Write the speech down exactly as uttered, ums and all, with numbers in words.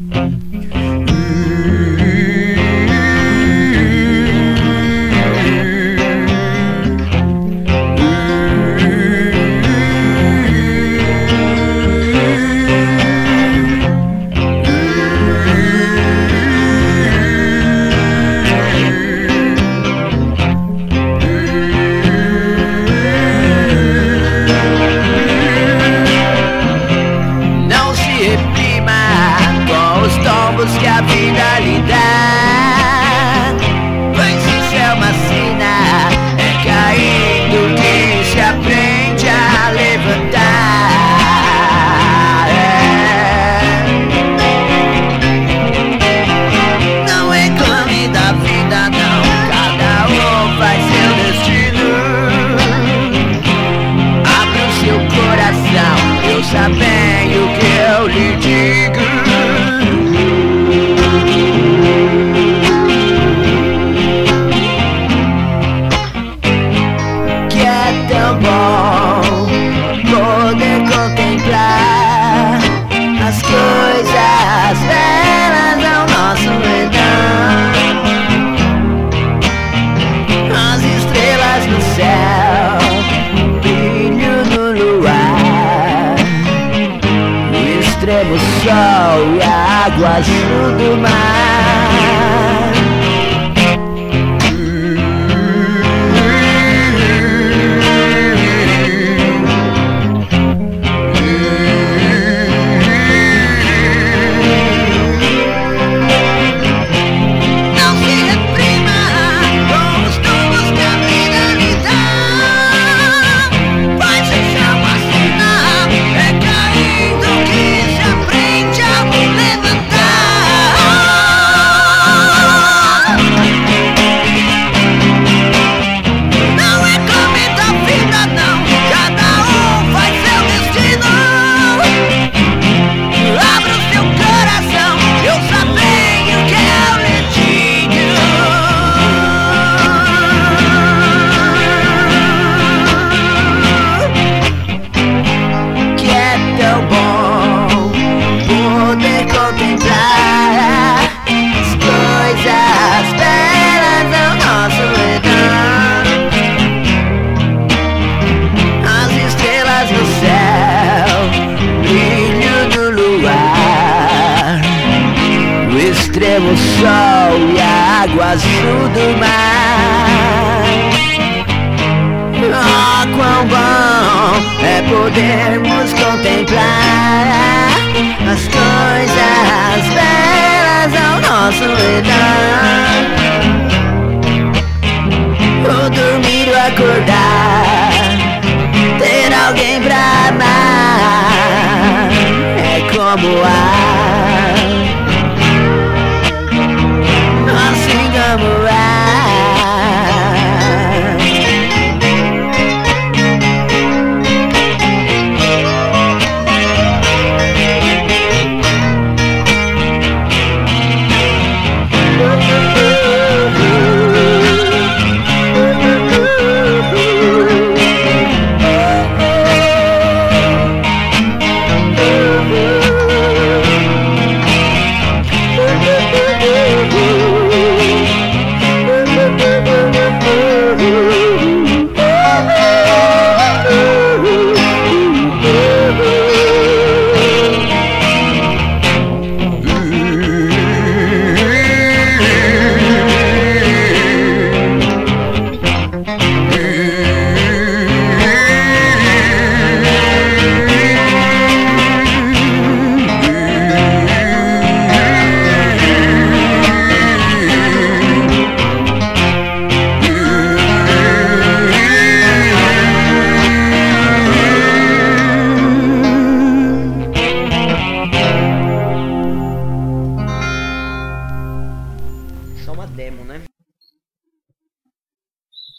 Que a vida lhe dá, pois isso é uma sina, é caindo que se aprende a levantar. É. Não reclame da vida não, cada um faz seu destino. Abra o seu coração, ouça bem o que eu lhe digo. Poder contemplar as coisas belas ao nosso redor, as estrelas no céu, o brilho no luar, o extremo sol e a água azul do mar. Extremo sol e a água azul do mar. Oh, quão bom é podermos contemplar as coisas belas ao nosso redor. O dormir ou acordar, ter alguém pra amar, é como ar.